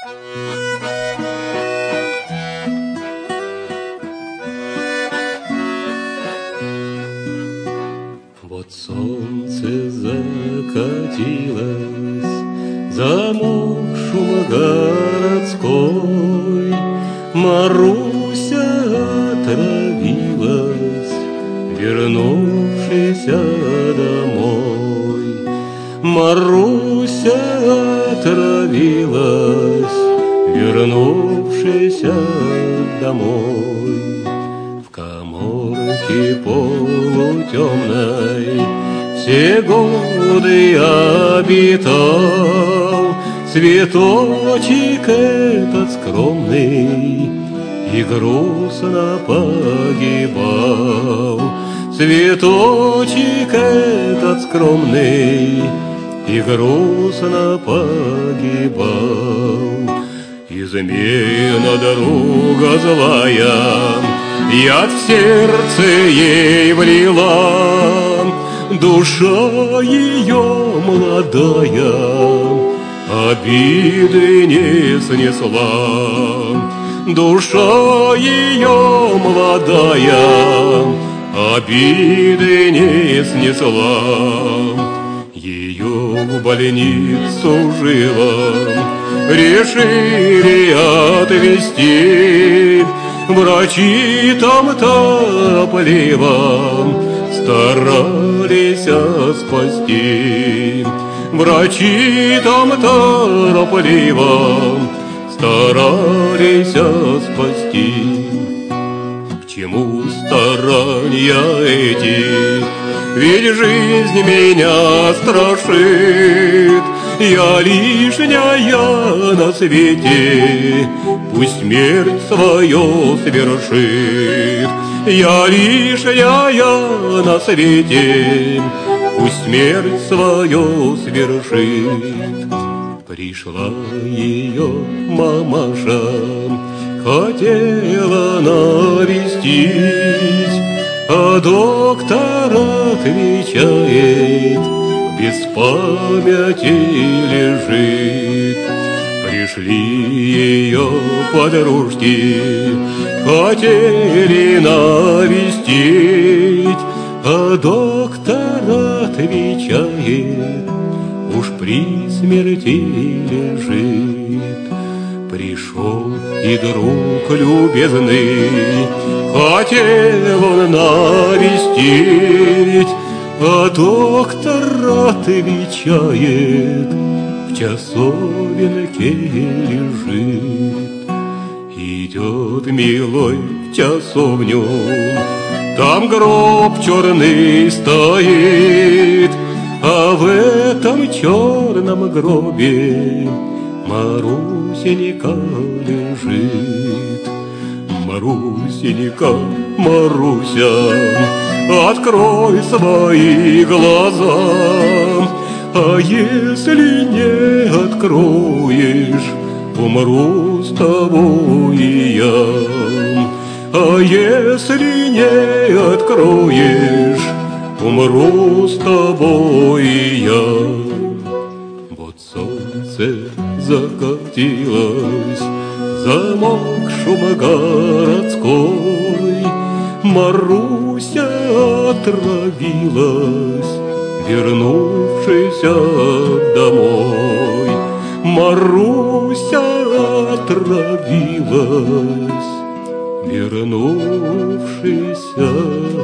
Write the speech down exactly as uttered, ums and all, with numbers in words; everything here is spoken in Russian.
Вот солнце закатилось, замолк шум городской, Маруся отравилась, вернувшись домой. Маруся отравилась, вернувшись домой. В каморке полутемной все годы обитал цветочек этот скромный, и грустно погибал. Цветочек этот скромный, и грустно погибал. Измена дорога злая яд в сердце ей влила, душа ее молодая обиды не снесла. Душа ее молодая обиды не снесла. Ее в больницу живо решили отвезти, врачи там торопливо старались спасти. Врачи там торопливо старались спасти. К чему старания эти? Ведь жизнь меня страшит. Я лишняя на свете, пусть смерть свое свершит. Я лишняя на свете, пусть смерть свое свершит. Пришла ее мамаша, хотела навестить, а доктор отвечает, без памяти лежит. Пришли ее подружки, хотели навестить, а доктор отвечает, уж при смерти лежит. Пришел и друг любезный, хотел он навестить, а доктор отвечает, в часовенке лежит. Идет милой в часовню, там гроб черный стоит, а в этом черном гробе Марусенька лежит. Марусенька, Маруся, открой свои глаза, а если не откроешь, умру с тобой и я. А если не откроешь, умру с тобой и я. Вот солнце закатилось, замолк шум городской, Маруся отравилась, вернувшись домой. Маруся отравилась, вернувшись